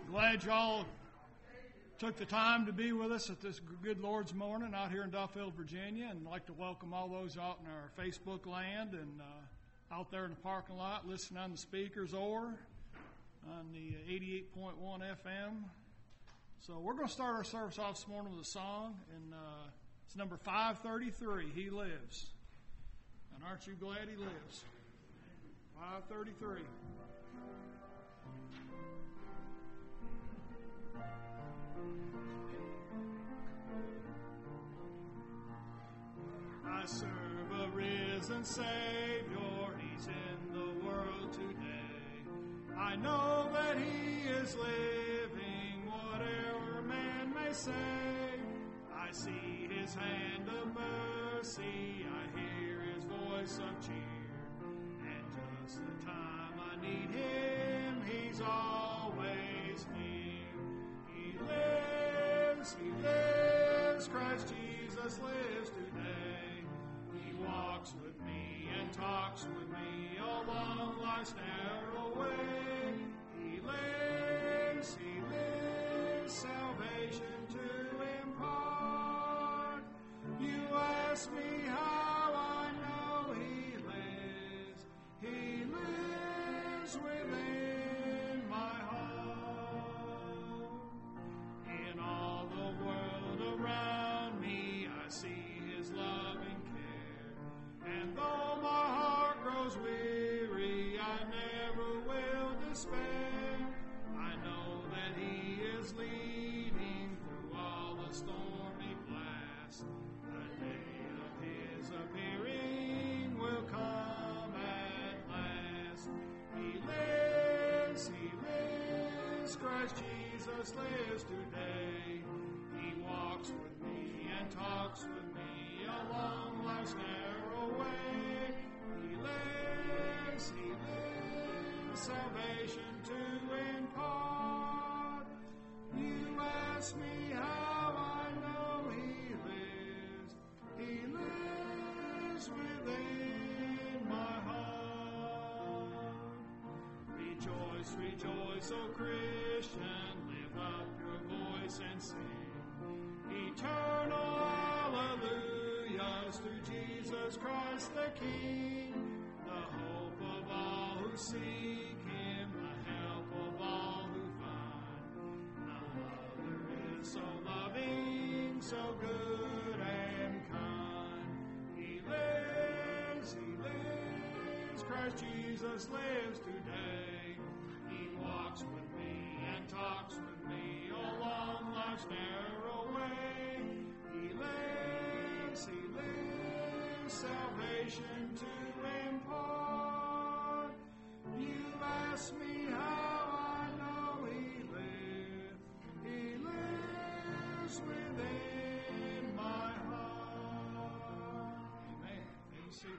Glad y'all took the time to be with us at this good Lord's morning out here in Duffield, Virginia, and I'd like to welcome all those out in our Facebook land and out there in the parking lot listening on the speakers or on the 88.1 FM. So we're going to start our service off this morning with a song, and it's number 533, He Lives. And aren't you glad He lives? 533. I serve a risen Savior, He's in the world today. I know that He is living, whatever man may say. I see His hand of mercy, I hear His voice of cheer. And just the time I need Him, He's always near. He lives, Christ Jesus lives today. He walks with me and talks with me along life's narrow way. He lives, salvation to impart. You ask me how I know He lives within my heart. In all the world around me, I see His loving care. And though my heart grows weary, I never will despair. I know that He is leading through all the stormy blast. The day of His appearing will come at last. He lives, Christ Jesus lives today. He walks with me and talks with me along life's narrow way. He lives, salvation to impart. You ask me how I know He lives within my heart. Rejoice, rejoice, O Christian, lift up your voice and sing. Eternal hallelujahs through Jesus Christ the King, the hope of all who seek Him, the help of all who find. No other is so loving, so good and kind. He lives, Christ Jesus lives today. He walks with me and talks with me along life's narrow way. He lives, salvation to impart. You ask me how I know He lives within my heart. Amen. Be seated.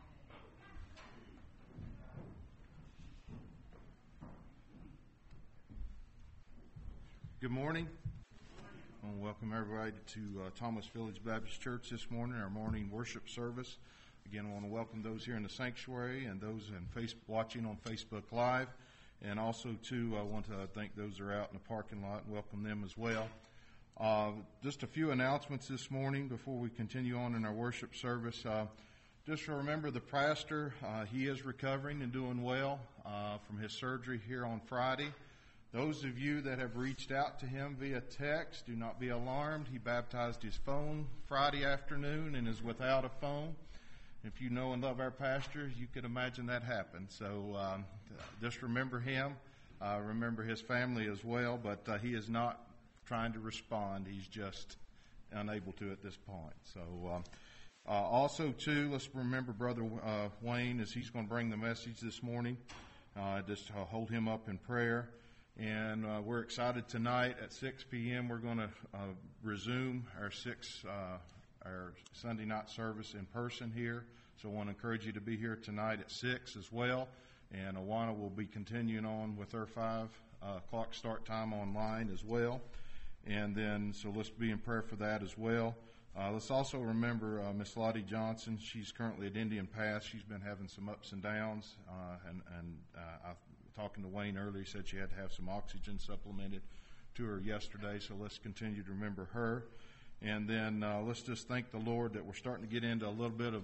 Good morning. I want to welcome everybody to Thomas Village Baptist Church this morning, our morning worship service. Again, I want to welcome those here in the sanctuary and those watching on Facebook Live. And also, too, I want to thank those that are out in the parking lot and welcome them as well. Just a few announcements this morning before we continue on in our worship service. Just remember the pastor, he is recovering and doing well from his surgery here on Friday. Those of you that have reached out to him via text, do not be alarmed. He baptized his phone Friday afternoon and is without a phone. If you know and love our pastor, you could imagine that happened. So just remember him. Remember his family as well. But he is not trying to respond. He's just unable to at this point. So also, too, let's remember Brother Wayne as he's going to bring the message this morning. Just hold him up in prayer. And we're excited tonight at 6 p.m. We're going to resume our Sunday night service in person here. So I want to encourage you to be here tonight at 6 as well. And Awana will be continuing on with her 5 o'clock start time online as well. And then, so let's be in prayer for that as well. Let's also remember Miss Lottie Johnson. She's currently at Indian Pass. She's been having some ups and downs, and I talking to Wayne earlier, he said she had to have some oxygen supplemented to her yesterday, so let's continue to remember her. And then let's just thank the Lord that we're starting to get into a little bit of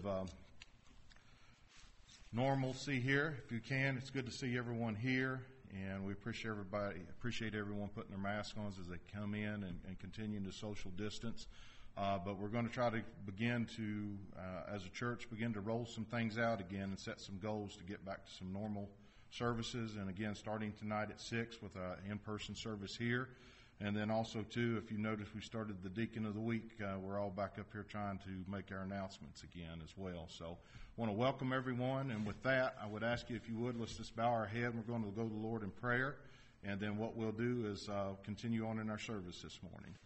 normalcy here. If you can, it's good to see everyone here, and we appreciate everyone putting their masks on as they come in and continuing to social distance. But we're going to try to begin to, as a church, begin to roll some things out again and set some goals to get back to some normal services. And again, starting tonight at 6 with an in-person service here. And then also, too, if you notice, we started the Deacon of the Week. We're all back up here trying to make our announcements again as well. So I want to welcome everyone. And with that, I would ask you, if you would, let's just bow our head. We're going to go to the Lord in prayer. And then what we'll do is continue on in our service this morning.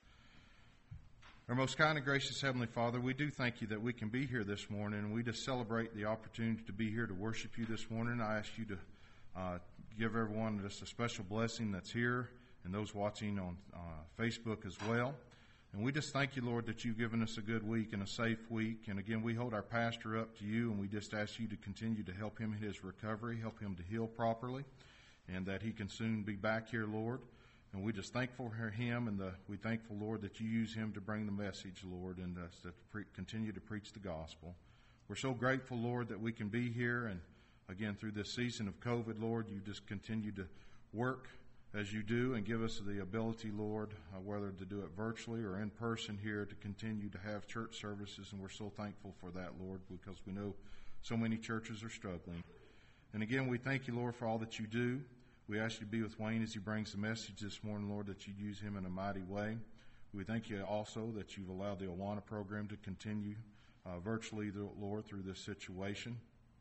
Our most kind and gracious Heavenly Father, we do thank you that we can be here this morning, and we just celebrate the opportunity to be here to worship you this morning. I ask you to give everyone just a special blessing that's here and those watching on Facebook as well. And we just thank you, Lord, that you've given us a good week and a safe week. And again, we hold our pastor up to you, and we just ask you to continue to help him in his recovery, help him to heal properly, and that he can soon be back here, Lord. And we just thankful for him, and we thankful, Lord, that you use him to bring the message, Lord, and to continue to preach the gospel. We're so grateful, Lord, that we can be here. And again, through this season of COVID, Lord, you just continue to work as you do and give us the ability, Lord, whether to do it virtually or in person here, to continue to have church services. And we're so thankful for that, Lord, because we know so many churches are struggling. And again, we thank you, Lord, for all that you do. We ask you to be with Wayne as he brings the message this morning, Lord, that you'd use him in a mighty way. We thank you also that you've allowed the Awana program to continue virtually, Lord, through this situation.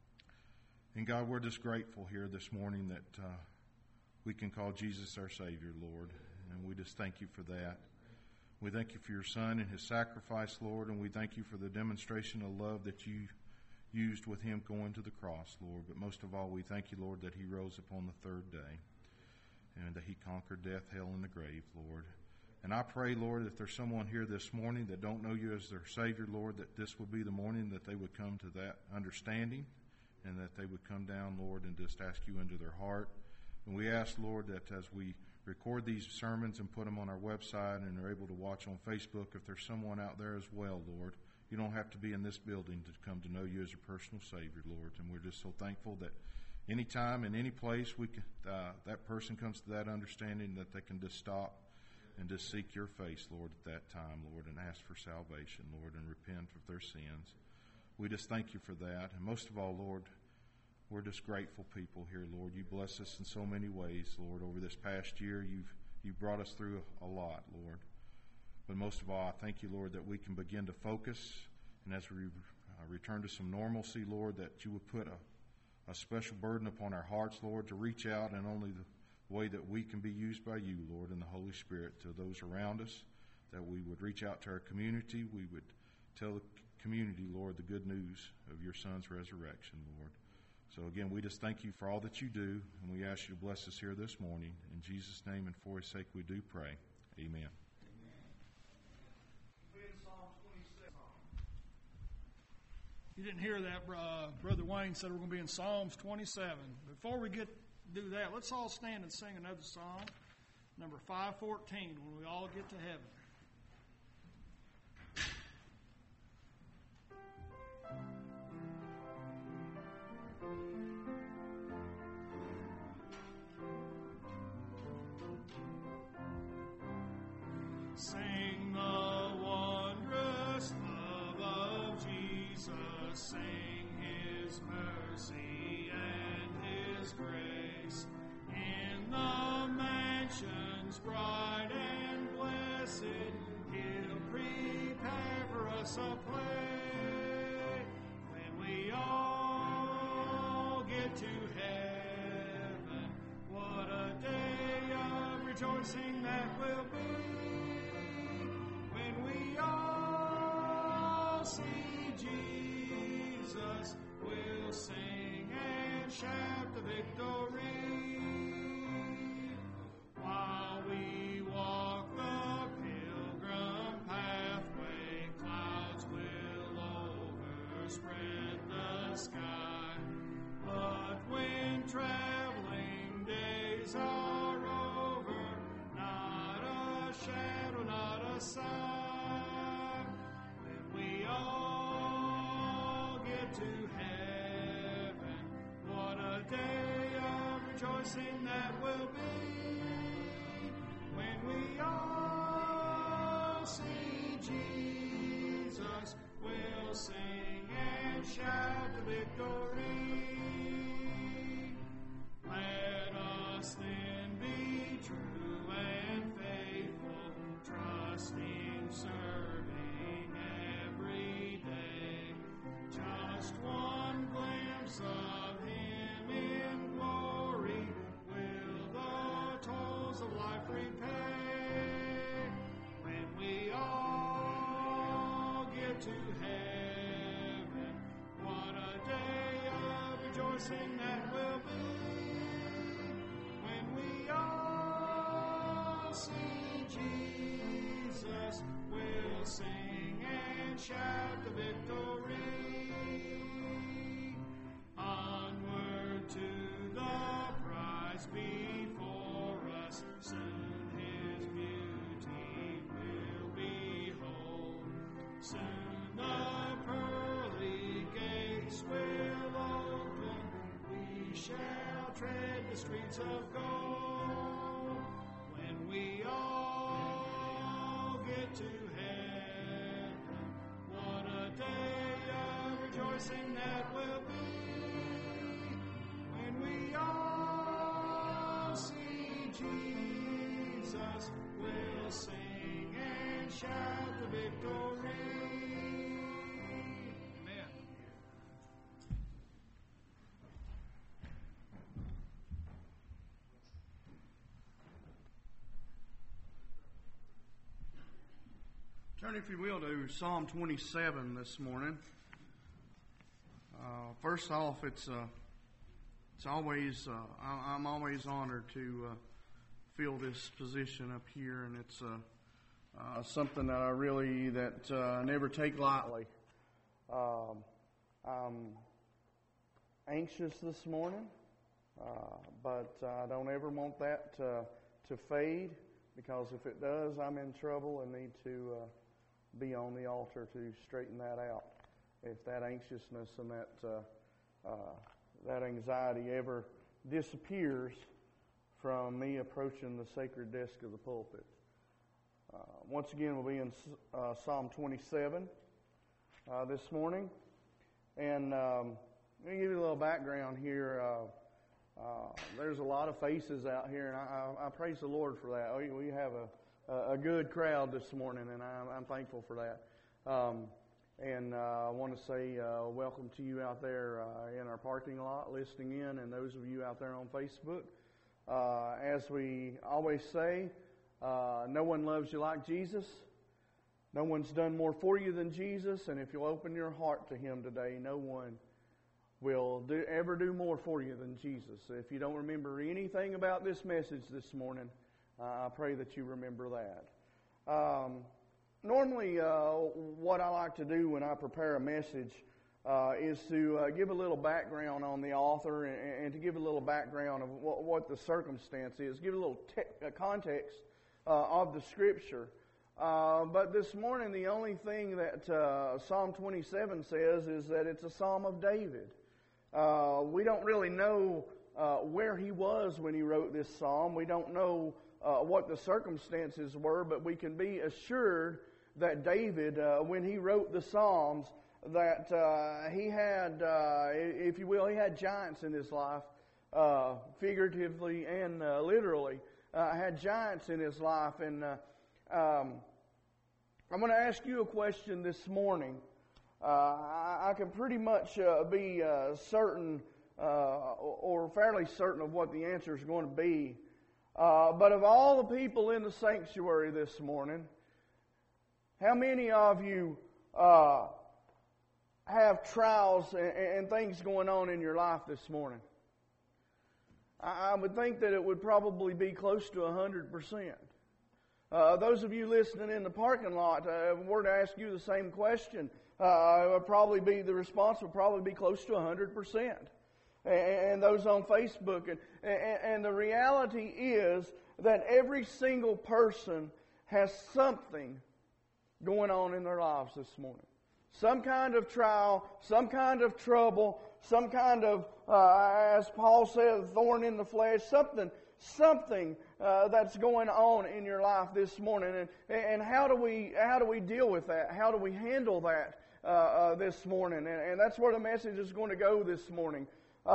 And God, we're just grateful here this morning that we can call Jesus our Savior, Lord, and we just thank you for that. We thank you for your Son and his sacrifice, Lord, and we thank you for the demonstration of love that you used with him going to the cross, Lord. But most of all, we thank you, Lord, that he rose upon the third day and that he conquered death, hell, and the grave, Lord. And I pray, Lord, if there's someone here this morning that don't know you as their Savior, Lord, that this will be the morning that they would come to that understanding and that they would come down, Lord, and just ask you into their heart. And we ask, Lord, that as we record these sermons and put them on our website and are able to watch on Facebook, if there's someone out there as well, Lord, you don't have to be in this building to come to know you as your personal Savior, Lord. And we're just so thankful that any time and any place that person comes to that understanding that they can just stop and just seek your face, Lord, at that time, Lord, and ask for salvation, Lord, and repent of their sins. We just thank you for that. And most of all, Lord, we're just grateful people here, Lord. You bless us in so many ways, Lord. Over this past year, you've brought us through a lot, Lord. But most of all, I thank you, Lord, that we can begin to focus, and as we return to some normalcy, Lord, that you would put a special burden upon our hearts, Lord, to reach out in only the way that we can be used by you, Lord, and the Holy Spirit to those around us, that we would reach out to our community. We would tell the community, Lord, the good news of your Son's resurrection, Lord. So again, we just thank you for all that you do, and we ask you to bless us here this morning. In Jesus' name and for his sake we do pray. Amen. You didn't hear that, Brother Wayne said we're going to be in Psalms 27. Before we do that, let's all stand and sing another song, number 514, when we all get to heaven. Sing the wondrous love of Jesus, sing his mercy and his grace. In the mansions bright and blessed, he'll prepare for us a place. When we all get to heaven, what a day of rejoicing that will be. We all see Jesus, we'll sing and shout the victory. While we walk the pilgrim pathway, clouds will overspread the sky. But when traveling day days are over, not a shadow, not a sign. When we all get to heaven, what a day of rejoicing that will be. When we all see Jesus, we'll sing and shout the victory. Let us then be true and faithful, trusting, serving every day. Just one glimpse of Him in glory will the toils of life repay. When we all get to heaven, what a day of rejoicing that will be. When we all see Jesus, we'll sing and shout the victory. Onward to the prize before us, soon His beauty will behold. Soon the pearly gates will open, we shall tread the streets of gold. When we all get to heaven, what a day of rejoicing that will be. When we all see Jesus, we'll sing and shout the victory. Amen. Turn, if you will, to Psalm 27 this morning. First off, I'm always honored to fill this position up here, and it's something that I never take lightly. I'm anxious this morning, but I don't ever want that to fade, because if it does, I'm in trouble and need to be on the altar to straighten that out. If that anxiousness and that anxiety ever disappears from me approaching the sacred desk of the pulpit. Once again, we'll be in Psalm 27 this morning. And let me give you a little background here. There's a lot of faces out here, and I praise the Lord for that. We have a good crowd this morning, and I'm thankful for that. And I want to say welcome to you out there in our parking lot listening in, and those of you out there on Facebook. As we always say, no one loves you like Jesus. No one's done more for you than Jesus, and if you'll open your heart to Him today, no one will ever do more for you than Jesus. If you don't remember anything about this message this morning, I pray that you remember that. Normally, what I like to do when I prepare a message is to give a little background on the author and to give a little background of what the circumstance is, give a little context of the Scripture. But this morning, the only thing that Psalm 27 says is that it's a Psalm of David. We don't really know where he was when he wrote this psalm. We don't know what the circumstances were, but we can be assured that David, when he wrote the Psalms, that he had, if you will, he had giants in his life, figuratively and literally, had giants in his life. And I'm going to ask you a question this morning. I can pretty much be certain or fairly certain of what the answer is going to be. But of all the people in the sanctuary this morning, how many of you have trials and things going on in your life this morning? I would think that it would probably be close to 100%. Those of you listening in the parking lot, if we were to ask you the same question, the response would probably be close to 100%. and those on Facebook. And the reality is that every single person has something going on in their lives this morning. Some kind of trial, some kind of trouble, some kind of, as Paul said, thorn in the flesh, something that's going on in your life this morning. And how do we deal with that? How do we handle that this morning? And that's where the message is going to go this morning.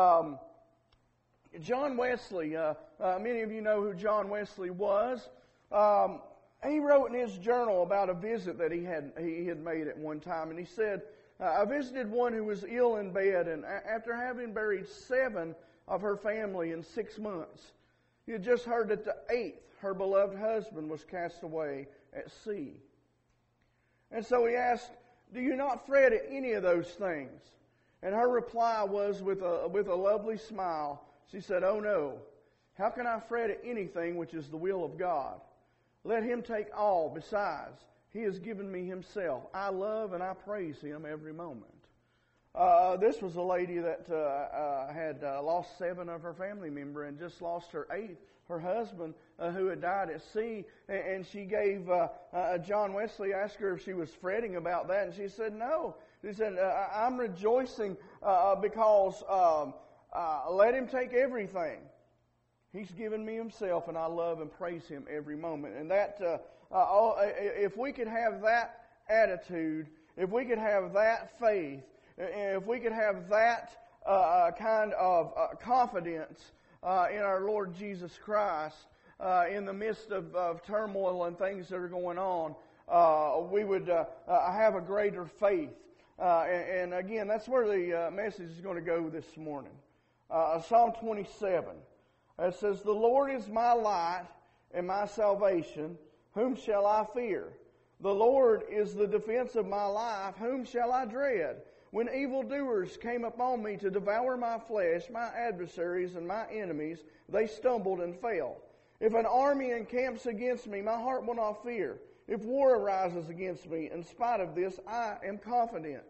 John Wesley, many of you know who John Wesley was. He wrote in his journal about a visit that he had made at one time, and he said, I visited one who was ill in bed, and after having buried 7 of her family in 6 months, he had just heard that the 8th, her beloved husband, was cast away at sea. And so he asked, do you not fret at any of those things? And her reply was with a lovely smile. She said, oh no, how can I fret at anything which is the will of God? Let Him take all. Besides, He has given me Himself. I love and I praise Him every moment. This was a lady that had lost 7 of her family members and just lost her 8th, her husband, who had died at sea. And she gave John Wesley, asked her if she was fretting about that, and she said no. She said, I'm rejoicing because let Him take everything. He's given me Himself, and I love and praise Him every moment. And that, if we could have that attitude, if we could have that faith, if we could have that kind of confidence in our Lord Jesus Christ in the midst of turmoil and things that are going on, we would have a greater faith. And again, that's where the message is going to go this morning. Psalm 27. It says, the Lord is my light and my salvation. Whom shall I fear? The Lord is the defense of my life. Whom shall I dread? When evildoers came upon me to devour my flesh, my adversaries and my enemies, they stumbled and fell. If an army encamps against me, my heart will not fear. If war arises against me, in spite of this, I am confident.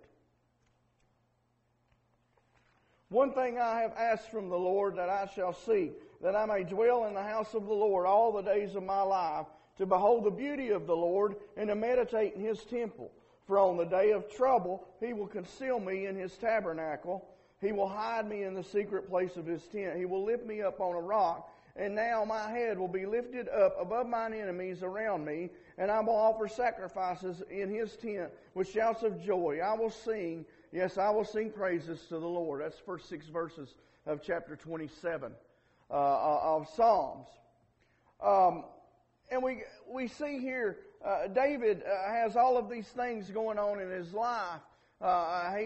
One thing I have asked from the Lord that I shall seek, that I may dwell in the house of the Lord all the days of my life, to behold the beauty of the Lord and to meditate in His temple. For on the day of trouble He will conceal me in His tabernacle. He will hide me in the secret place of His tent. He will lift me up on a rock. And now my head will be lifted up above mine enemies around me, and I will offer sacrifices in His tent with shouts of joy. I will sing, yes, I will sing praises to the Lord. That's the first 6 verses of chapter 27 of Psalms. And we see here David has all of these things going on in his life. He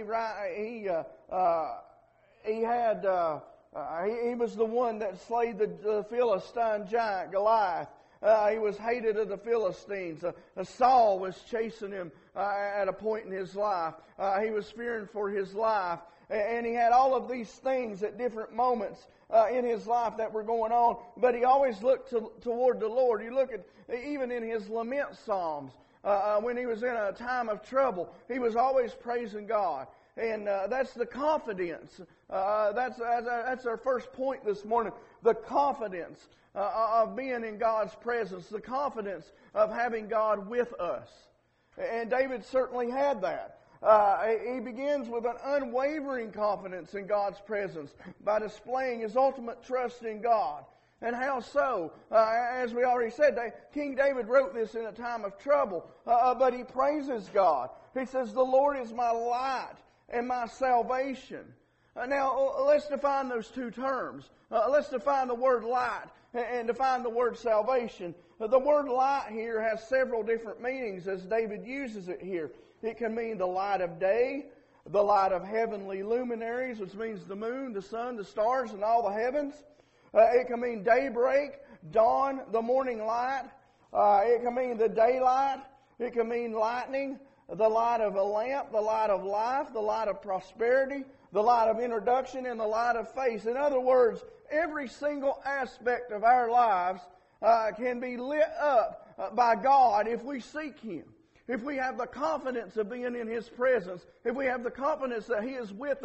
was the one that slayed the Philistine giant Goliath. He was hated of the Philistines. Saul was chasing him at a point in his life. He was fearing for his life. And he had all of these things at different moments in his life that were going on. But he always looked toward the Lord. You look at, even in his lament psalms, when he was in a time of trouble, he was always praising God. And that's the confidence. That's our first point this morning. The confidence of being in God's presence. The confidence of having God with us. And David certainly had that. He begins with an unwavering confidence in God's presence by displaying his ultimate trust in God. And how so? As we already said, King David wrote this in a time of trouble, but he praises God. He says, the Lord is my light and my salvation. Now, let's define those two terms. Let's define the word light and define the word salvation. The word light here has several different meanings as David uses it here. It can mean the light of day, the light of heavenly luminaries, which means the moon, the sun, the stars, and all the heavens. It can mean daybreak, dawn, the morning light. It can mean the daylight. It can mean lightning, the light of a lamp, the light of life, the light of prosperity, the light of introduction, and the light of faith. In other words, every single aspect of our lives can be lit up by God if we seek Him. If we have the confidence of being in His presence, if we have the confidence that He is with us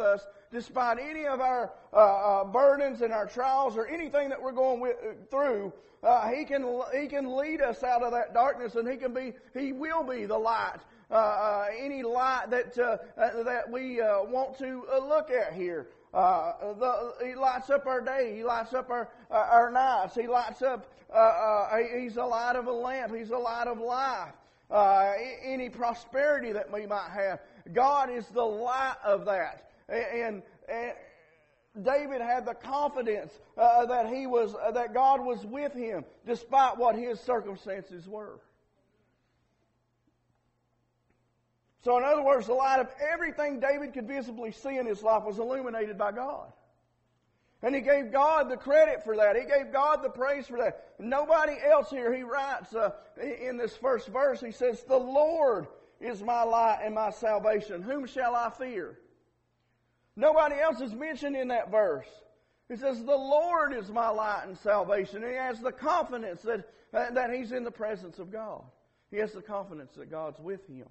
despite any of our burdens and our trials or anything that we're going through, He can lead us out of that darkness, and He will be the light. Any light that we want to look at here. He lights up our day. He lights up our nights. He lights up. He's the light of a lamp. He's the light of life. Any prosperity that we might have, God is the light of that. And David had the confidence that God was with him, despite what his circumstances were. So in other words, the light of everything David could visibly see in his life was illuminated by God. And he gave God the credit for that. He gave God the praise for that. Nobody else here, he writes in this first verse, he says, "The Lord is my light and my salvation. Whom shall I fear?" Nobody else is mentioned in that verse. He says, "The Lord is my light and salvation." And he has the confidence that he's in the presence of God. He has the confidence that God's with him.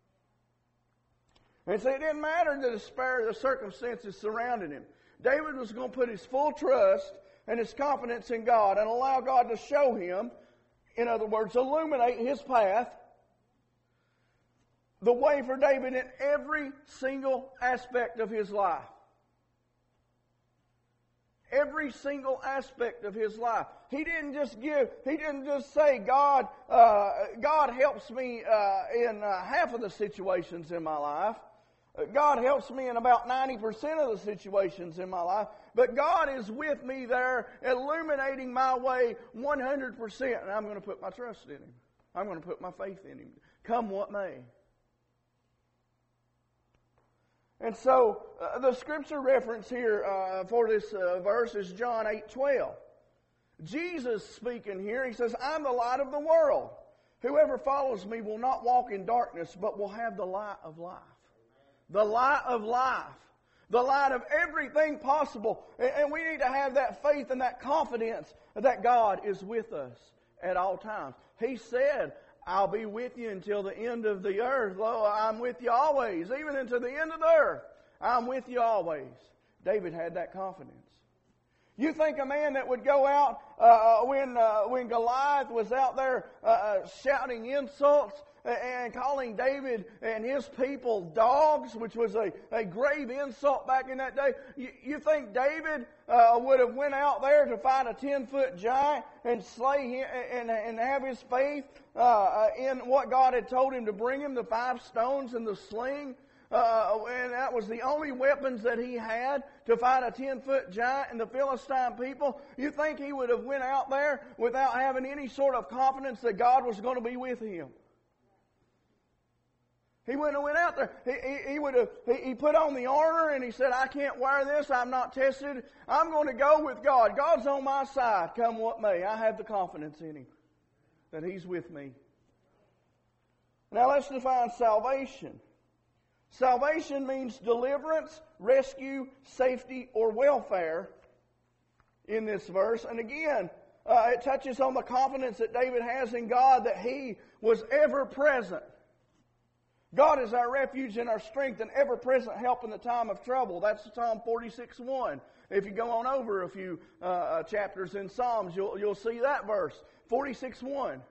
And so it didn't matter the despair of the circumstances surrounding him. David was going to put his full trust and his confidence in God and allow God to show him, in other words, illuminate his path, the way for David in every single aspect of his life. Every single aspect of his life. He didn't just say, God helps me in half of the situations in my life. God helps me in about 90% of the situations in my life. But God is with me there, illuminating my way 100%. And I'm going to put my trust in Him. I'm going to put my faith in Him, come what may. And so, the scripture reference here for this verse is John 8:12. Jesus speaking here, He says, "I'm the light of the world. Whoever follows me will not walk in darkness, but will have the light of life." The light of life. The light of everything possible. And we need to have that faith and that confidence that God is with us at all times. He said, "I'll be with you until the end of the earth. Lo, I'm with you always. Even unto the end of the earth, I'm with you always." David had that confidence. You think a man that would go out when Goliath was out there shouting insults and calling David and his people dogs, which was a grave insult back in that day. You think David would have went out there to fight a 10-foot giant and slay him and have his faith in what God had told him to bring him, the 5 stones and the sling? And that was the only weapons that he had to fight a 10-foot giant and the Philistine people. You think he would have went out there without having any sort of confidence that God was going to be with him? He wouldn't have went out there. He put on the armor and he said, "I can't wear this. I'm not tested. I'm going to go with God. God's on my side, come what may." I have the confidence in Him that He's with me. Now let's define salvation. Salvation means deliverance, rescue, safety, or welfare in this verse. And again, it touches on the confidence that David has in God that He was ever present. God is our refuge and our strength and ever-present help in the time of trouble. That's Psalm 46:1. If you go on over a few chapters in Psalms, you'll see that verse. 46:1.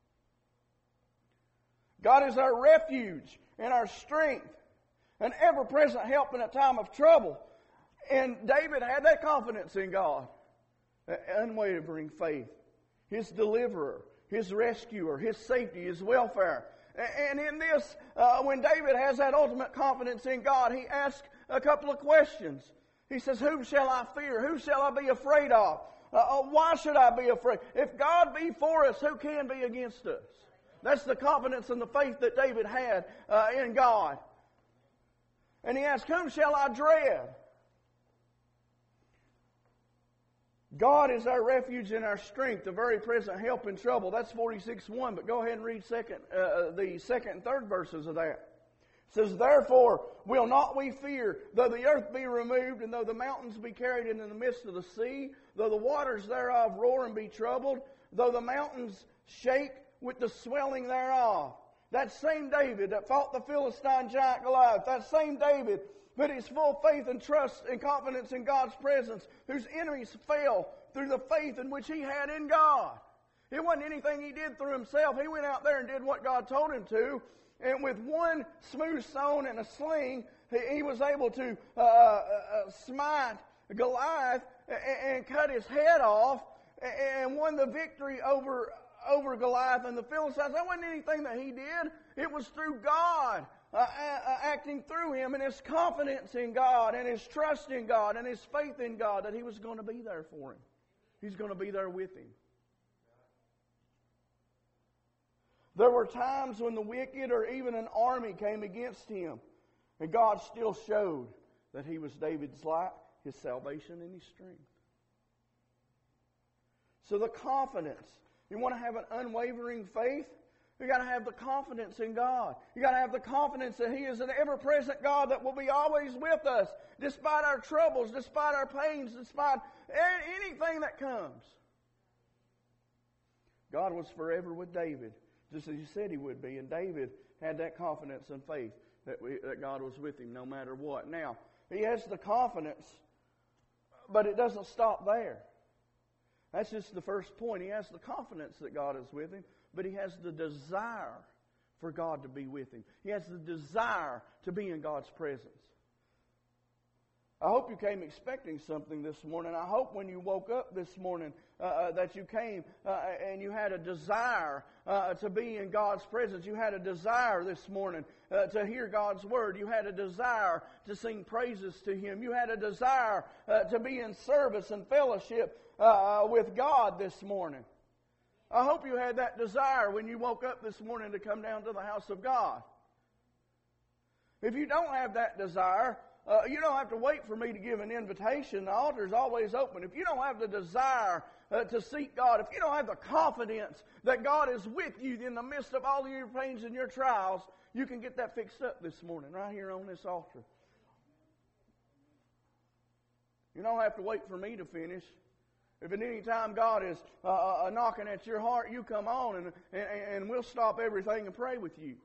God is our refuge and our strength, an ever-present help in a time of trouble. And David had that confidence in God, that unwavering faith, His deliverer, His rescuer, His safety, His welfare. And in this, when David has that ultimate confidence in God, he asks a couple of questions. He says, "Whom shall I fear? Who shall I be afraid of? Why should I be afraid? If God be for us, who can be against us?" That's the confidence and the faith that David had in God. And he asks, "Whom shall I dread?" God is our refuge and our strength, a very present help in trouble. That's 46:1, but go ahead and read the second and third verses of that. It says, "Therefore will not we fear, though the earth be removed, and though the mountains be carried into the midst of the sea, though the waters thereof roar and be troubled, though the mountains shake with the swelling thereof." That same David that fought the Philistine giant Goliath, that same David but his full faith and trust and confidence in God's presence, whose enemies fell through the faith in which he had in God. It wasn't anything he did through himself. He went out there and did what God told him to. And with one smooth stone and a sling, he was able to smite Goliath and cut his head off and won the victory over Goliath and the Philistines. That wasn't anything that he did. It was through God acting through him, and his confidence in God and his trust in God and his faith in God that he was going to be there for him. He's going to be there with him. There were times when the wicked or even an army came against him, and God still showed that he was David's light, his salvation, and his strength. So the confidence. You want to have an unwavering faith? You got to have the confidence in God. You got to have the confidence that He is an ever-present God that will be always with us, despite our troubles, despite our pains, despite anything that comes. God was forever with David, just as He said He would be, and David had that confidence and faith that God was with him no matter what. Now, he has the confidence, but it doesn't stop there. That's just the first point. He has the confidence that God is with him, but he has the desire for God to be with him. He has the desire to be in God's presence. I hope you came expecting something this morning. I hope when you woke up this morning that you came and you had a desire to be in God's presence. You had a desire this morning to hear God's Word. You had a desire to sing praises to Him. You had a desire to be in service and fellowship with God this morning. I hope you had that desire when you woke up this morning to come down to the house of God. If you don't have that desire, you don't have to wait for me to give an invitation. The altar is always open. If you don't have the desire to seek God, if you don't have the confidence that God is with you in the midst of all of your pains and your trials, you can get that fixed up this morning right here on this altar. You don't have to wait for me to finish. If at any time God is knocking at your heart, you come on and we'll stop everything and pray with you.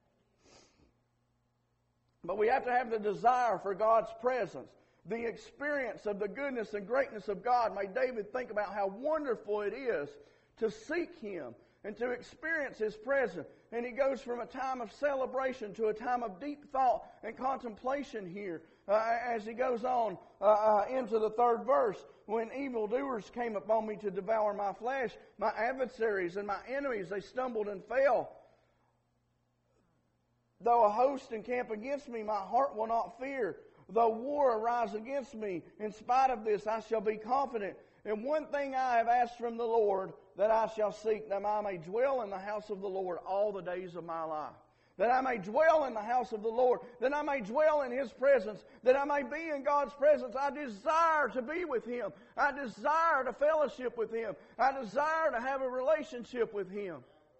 But we have to have the desire for God's presence. The experience of the goodness and greatness of God made David think about how wonderful it is to seek Him and to experience His presence. And he goes from a time of celebration to a time of deep thought and contemplation here as he goes on into the third verse. When evildoers came upon me to devour my flesh, my adversaries and my enemies, they stumbled and fell. Though a host encamp against me, my heart will not fear. Though war arise against me, in spite of this I shall be confident. And one thing I have asked from the Lord, that I shall seek, that I may dwell in the house of the Lord all the days of my life. That I may dwell in the house of the Lord, that I may dwell in His presence, that I may be in God's presence. I desire to be with Him. I desire to fellowship with Him. I desire to have a relationship with Him.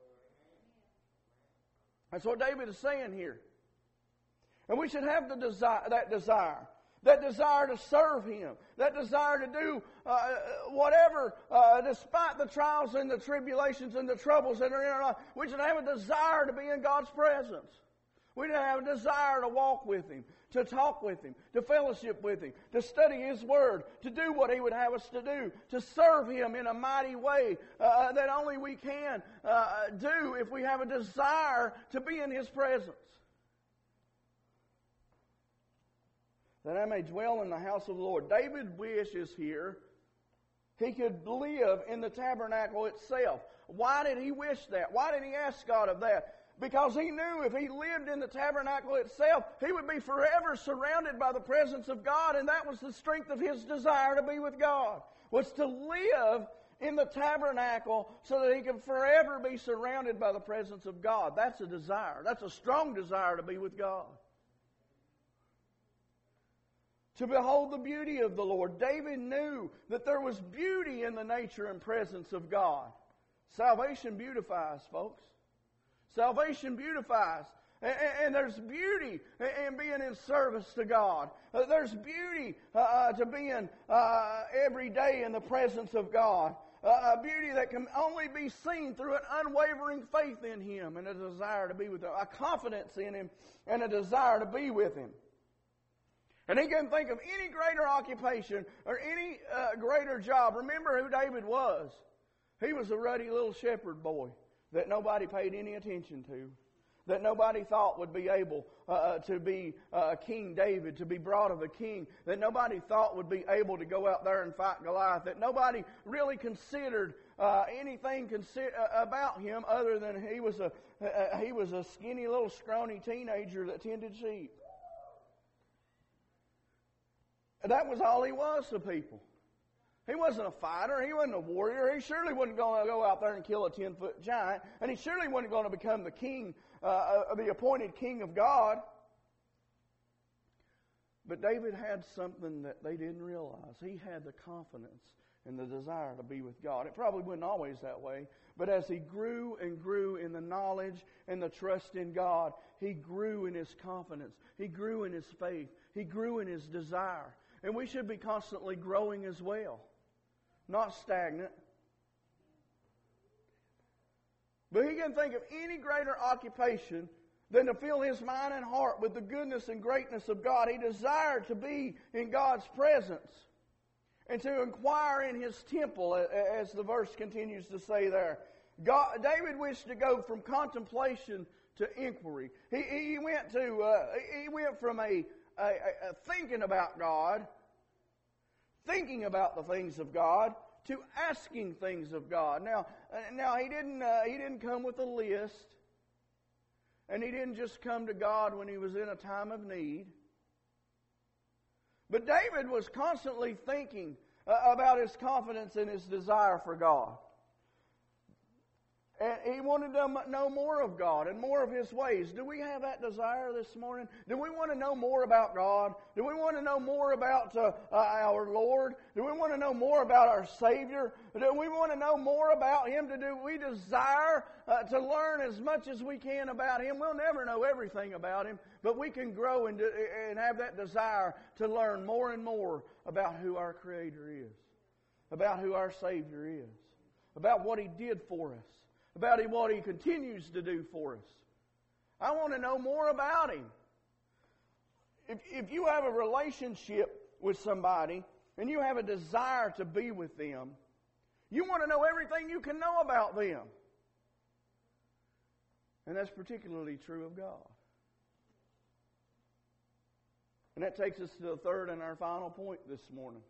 That's what David is saying here. And we should have that desire to serve Him, that desire to do whatever, despite the trials and the tribulations and the troubles that are in our life. We should have a desire to be in God's presence. We should have a desire to walk with Him, to talk with Him, to fellowship with Him, to study His Word, to do what He would have us to do, to serve Him in a mighty way that only we can do if we have a desire to be in His presence. That I may dwell in the house of the Lord. David wishes here he could live in the tabernacle itself. Why did he wish that? Why did he ask God of that? Because he knew if he lived in the tabernacle itself, he would be forever surrounded by the presence of God, and that was the strength of his desire to be with God, was to live in the tabernacle so that he could forever be surrounded by the presence of God. That's a desire. That's a strong desire to be with God. To behold the beauty of the Lord. David knew that there was beauty in the nature and presence of God. Salvation beautifies, folks. Salvation beautifies. And there's beauty in being in service to God. There's beauty to being every day in the presence of God. A beauty that can only be seen through an unwavering faith in Him and a desire to be with Him. A confidence in Him and a desire to be with Him. And he couldn't think of any greater occupation or any greater job. Remember who David was. He was a ruddy little shepherd boy that nobody paid any attention to, that nobody thought would be able to be King David, to be brought of a king, that nobody thought would be able to go out there and fight Goliath, that nobody really considered anything about him other than he was a skinny little scrawny teenager that tended sheep. That was all he was to people. He wasn't a fighter. He wasn't a warrior. He surely wasn't going to go out there and kill a 10-foot giant. And he surely wasn't going to become the king, the appointed king of God. But David had something that they didn't realize. He had the confidence and the desire to be with God. It probably wasn't always that way. But as he grew and grew in the knowledge and the trust in God, he grew in his confidence. He grew in his faith. He grew in his desire. And we should be constantly growing as well. Not stagnant. But he can think of any greater occupation than to fill his mind and heart with the goodness and greatness of God. He desired to be in God's presence and to inquire in His temple, as the verse continues to say there. David wished to go from contemplation to inquiry. He went from a thinking about God, thinking about the things of God, to asking things of God. Now he didn't come with a list, and he didn't just come to God when he was in a time of need. But David was constantly thinking about his confidence and his desire for God. And he wanted to know more of God and more of His ways. Do we have that desire this morning? Do we want to know more about God? Do we want to know more about our Lord? Do we want to know more about our Savior? Do we want to know more about Him? We desire to learn as much as we can about Him. We'll never know everything about Him, but we can grow and have that desire to learn more and more about who our Creator is, about who our Savior is, about what He did for us, about what He continues to do for us. I want to know more about Him. If you have a relationship with somebody and you have a desire to be with them, you want to know everything you can know about them. And that's particularly true of God. And that takes us to the third and our final point this morning.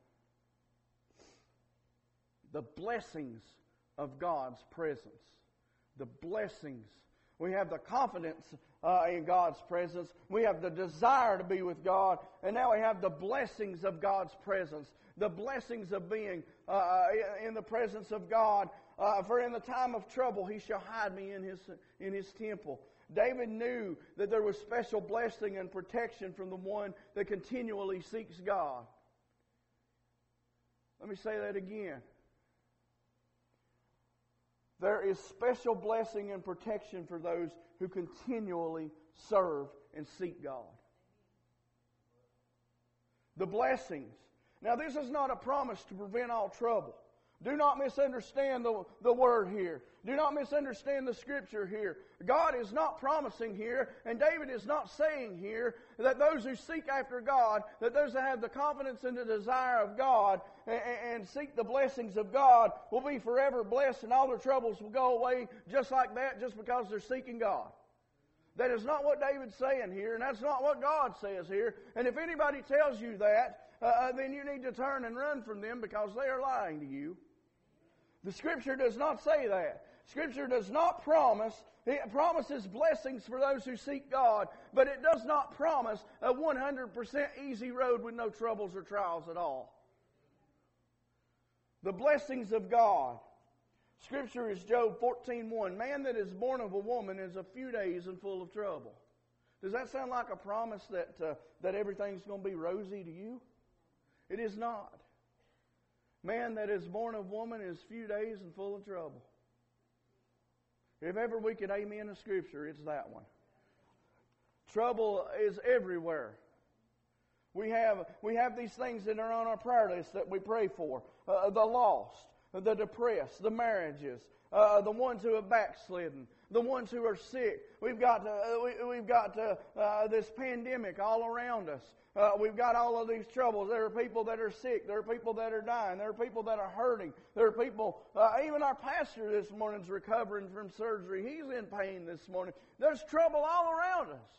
The blessings of God's presence. The blessings. We have the confidence in God's presence. We have the desire to be with God. And now we have the blessings of God's presence. The blessings of being in the presence of God. For in the time of trouble He shall hide me in His temple. David knew that there was special blessing and protection from the one that continually seeks God. Let me say that again. There is special blessing and protection for those who continually serve and seek God. The blessings. Now, this is not a promise to prevent all trouble. Do not misunderstand the word here. Do not misunderstand the Scripture here. God is not promising here, and David is not saying here, that those who seek after God, that those that have the confidence and the desire of God and seek the blessings of God will be forever blessed and all their troubles will go away just like that, just because they're seeking God. That is not what David's saying here, and that's not what God says here. And if anybody tells you that, then you need to turn and run from them because they are lying to you. The Scripture does not say that. Scripture does not promise. It promises blessings for those who seek God, but it does not promise a 100% easy road with no troubles or trials at all. The blessings of God. Scripture is Job 14:1. Man that is born of a woman is a few days and full of trouble. Does that sound like a promise that everything's going to be rosy to you? It is not. Man that is born of woman is few days and full of trouble. If ever we could amen a Scripture, it's that one. Trouble is everywhere. We have these things that are on our prayer list that we pray for. The lost, the depressed, the marriages, the ones who have backslidden, the ones who are sick. We've got this pandemic all around us. We've got all of these troubles. There are people that are sick. There are people that are dying. There are people that are hurting. There are people, even our pastor this morning is recovering from surgery. He's in pain this morning. There's trouble all around us.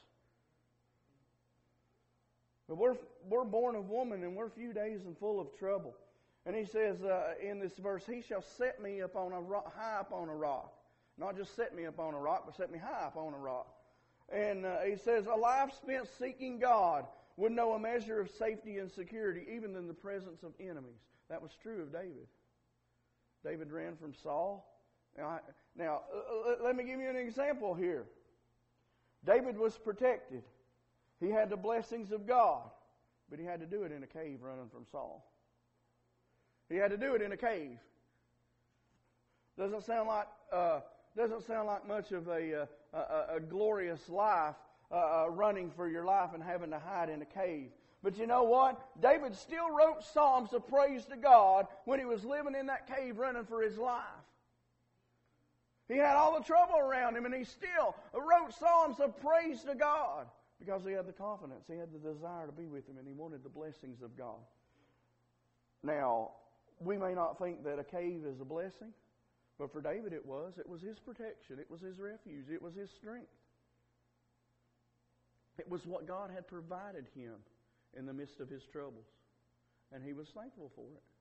But we're born of woman, and we're few days and full of trouble. And he says in this verse, He shall set me upon a rock, high upon a rock. Not just set me upon a rock, but set me high upon a rock. And he says, a life spent seeking God would know a measure of safety and security, even in the presence of enemies. That was true of David. David ran from Saul. Now, let me give you an example here. David was protected. He had the blessings of God, but he had to do it in a cave running from Saul. He had to do it in a cave. Doesn't sound like much of a glorious life, running for your life and having to hide in a cave. But you know what? David still wrote psalms of praise to God when he was living in that cave running for his life. He had all the trouble around him, and he still wrote psalms of praise to God because he had the confidence, he had the desire to be with Him, and he wanted the blessings of God. Now, we may not think that a cave is a blessing, but for David it was. It was his protection. It was his refuge. It was his strength. It was what God had provided him in the midst of his troubles. And he was thankful for it.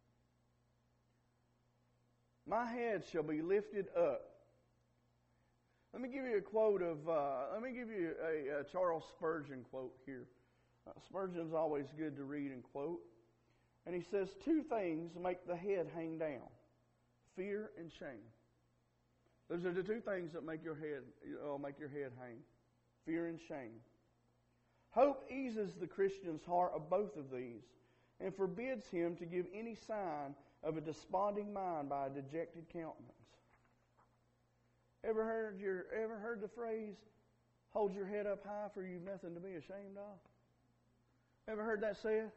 My head shall be lifted up. Let me give you a quote of, a Charles Spurgeon quote here. Spurgeon's always good to read and quote. And he says, 2 things make the head hang down: fear and shame. Those are the 2 things that make your head hang: fear and shame. Hope eases the Christian's heart of both of these and forbids him to give any sign of a desponding mind by a dejected countenance. Ever heard the phrase, hold your head up high for you've nothing to be ashamed of? Ever heard that said?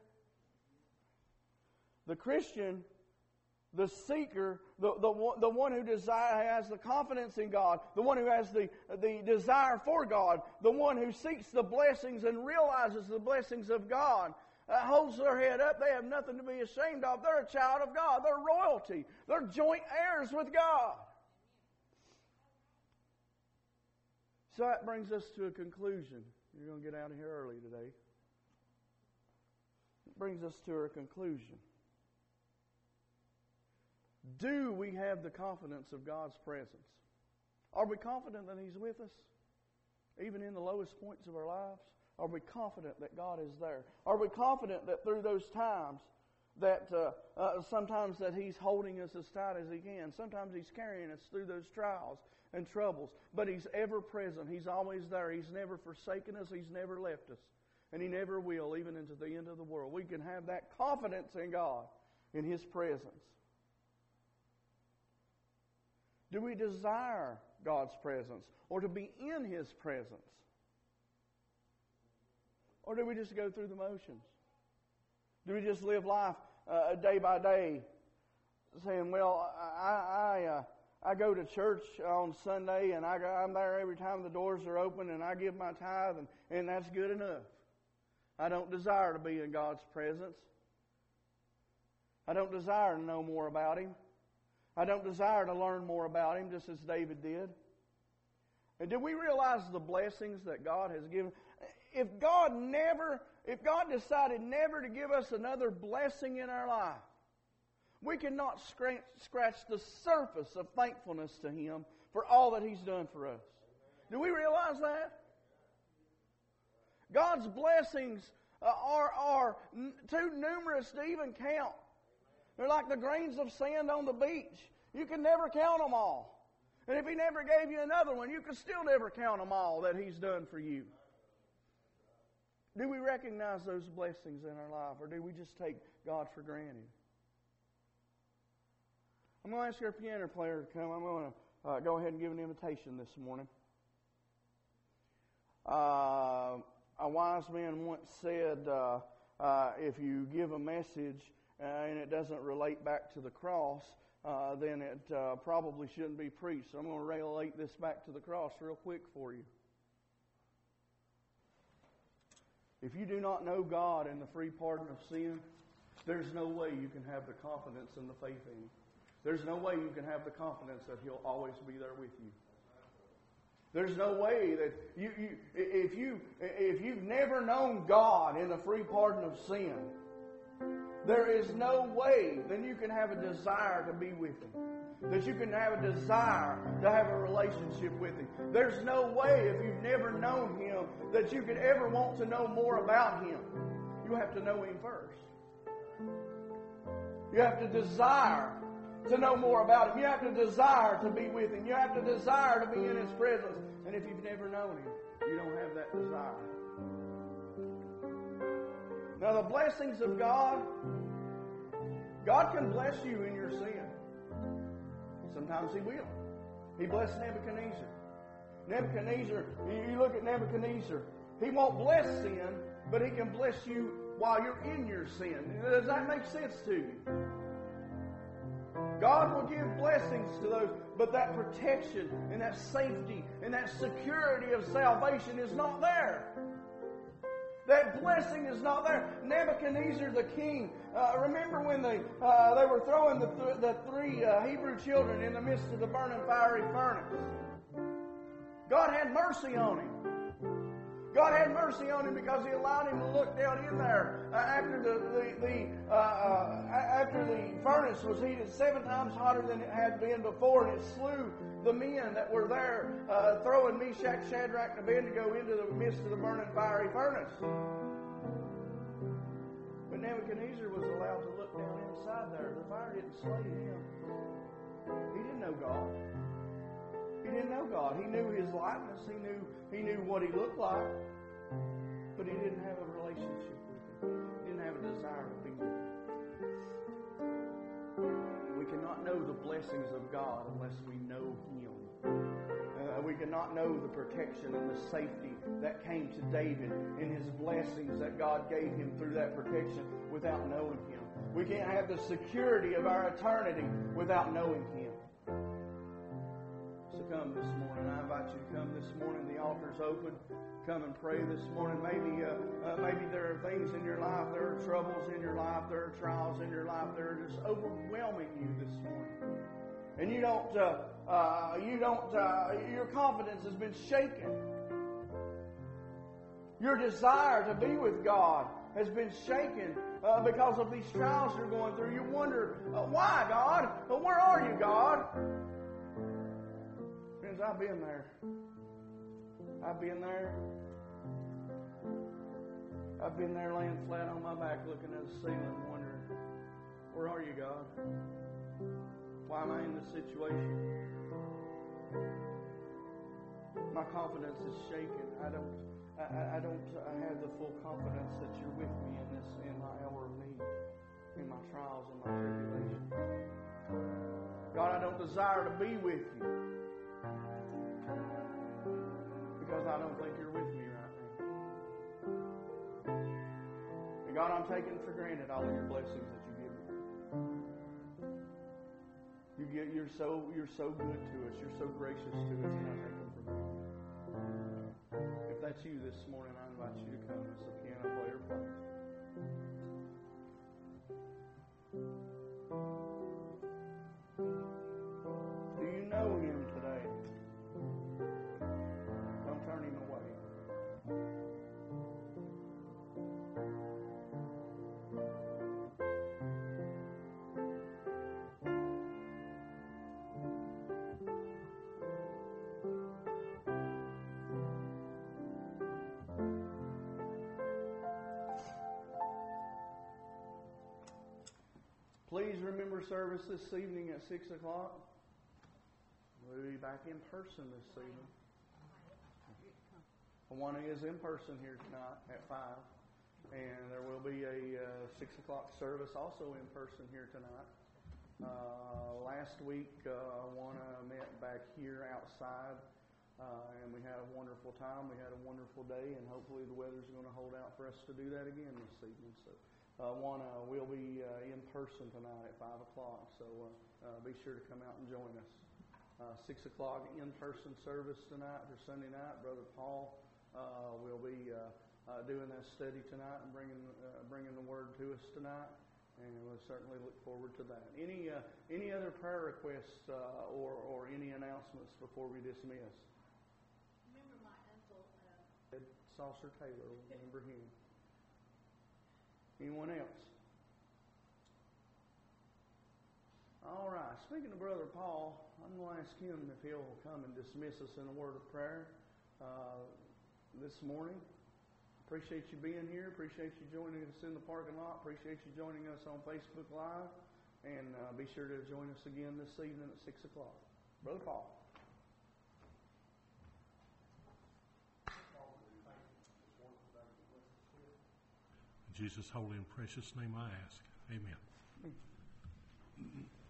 The Christian, the seeker, the one who has the confidence in God, the one who has the desire for God, the one who seeks the blessings and realizes the blessings of God, holds their head up. They have nothing to be ashamed of. They're a child of God. They're royalty. They're joint heirs with God. So that brings us to a conclusion. You're going to get out of here early today. It brings us to a conclusion. Do we have the confidence of God's presence? Are we confident that He's with us? Even in the lowest points of our lives? Are we confident that God is there? Are we confident that through those times that sometimes that He's holding us as tight as He can? Sometimes He's carrying us through those trials and troubles. But He's ever present. He's always there. He's never forsaken us. He's never left us. And He never will, even into the end of the world. We can have that confidence in God, in His presence. Do we desire God's presence or to be in His presence? Or do we just go through the motions? Do we just live life day by day saying, well, I go to church on Sunday and I'm there every time the doors are open and I give my tithe and that's good enough. I don't desire to be in God's presence. I don't desire to know more about Him. I don't desire to learn more about Him, just as David did. And do we realize the blessings that God has given? If God decided never to give us another blessing in our life, we cannot scratch the surface of thankfulness to Him for all that He's done for us. Do we realize that? God's blessings are too numerous to even count. They're like the grains of sand on the beach. You can never count them all. And if He never gave you another one, you can still never count them all that He's done for you. Do we recognize those blessings in our life, or do we just take God for granted? I'm going to ask our piano player to come. I'm going to go ahead and give an invitation this morning. A wise man once said, if you give a message and it doesn't relate back to the cross, then it probably shouldn't be preached. So I'm going to relate this back to the cross real quick for you. If you do not know God and the free pardon of sin, there's no way you can have the confidence and the faith in Him. There's no way you can have the confidence that He'll always be there with you. There's no way that if you've never known God in the free pardon of sin, there is no way then you can have a desire to be with Him. That you can have a desire to have a relationship with Him. There's no way if you've never known Him that you could ever want to know more about Him. You have to know Him first. You have to desire to know more about Him. You have to desire to be with Him. You have to desire to be in His presence. And if you've never known Him, you don't have that desire. Now the blessings of God, God can bless you in your sin. Sometimes He will. He blessed Nebuchadnezzar. Nebuchadnezzar, you look at Nebuchadnezzar, he won't bless sin, but he can bless you while you're in your sin. Does that make sense to you? God will give blessings to those, but that protection and that safety and that security of salvation is not there. That blessing is not there. Nebuchadnezzar the king, remember when they were throwing the three Hebrew children in the midst of the burning fiery furnace? God had mercy on him. God had mercy on him because He allowed him to look down in there after the furnace was heated 7 times hotter than it had been before, and it slew the men that were there throwing Meshach, Shadrach, and Abednego into the midst of the burning fiery furnace. But Nebuchadnezzar was allowed to look down inside there. The fire didn't slay him. He didn't know God. He didn't know God. He knew His likeness. He knew what He looked like. But he didn't have a relationship with Him. He didn't have a desire to be with Him. We cannot know the blessings of God unless we know Him. We cannot know the protection and the safety that came to David and his blessings that God gave him through that protection without knowing Him. We can't have the security of our eternity without knowing Him. So come this morning. I invite you to come this morning. The altar's open. Come and pray this morning. Maybe there are things in your life, there are troubles in your life, there are trials in your life that are just overwhelming you this morning. And your confidence has been shaken. Your desire to be with God has been shaken because of these trials you're going through. You wonder, why, God? Where are you, God? Friends, I've been there. I've been there laying flat on my back looking at the ceiling wondering, where are you, God? Why am I in this situation? My confidence is shaken. I don't have the full confidence that you're with me in my hour of need, in my trials and my tribulations. God, I don't desire to be with you because I don't think you're with me right now. And God, I'm taking for granted all of your blessings that you give me. You're so good to us. You're so gracious to us, and I take them for granted. If that's you this morning, I invite you to come as the piano player plays. Do you know Him today? Don't turn Him away. Please remember service this evening at 6 o'clock. We'll be back in person this evening. One is in person here tonight at 5. And there will be a 6 o'clock service also in person here tonight. Last week, one met back here outside. And we had a wonderful time. We had a wonderful day. And hopefully the weather's going to hold out for us to do that again this evening. So One will be in person tonight at 5 o'clock, so be sure to come out and join us. 6 o'clock in-person service tonight for Sunday night. Brother Paul will be doing that study tonight and bringing the word to us tonight, and we'll certainly look forward to that. Any other prayer requests or any announcements before we dismiss? Remember my uncle, Saucer Taylor, remember him. Anyone else? All right. Speaking of Brother Paul, I'm going to ask him if he'll come and dismiss us in a word of prayer this morning. Appreciate you being here. Appreciate you joining us in the parking lot. Appreciate you joining us on Facebook Live. And be sure to join us again this evening at 6 o'clock. Brother Paul. In Jesus' holy and precious name I ask. Amen.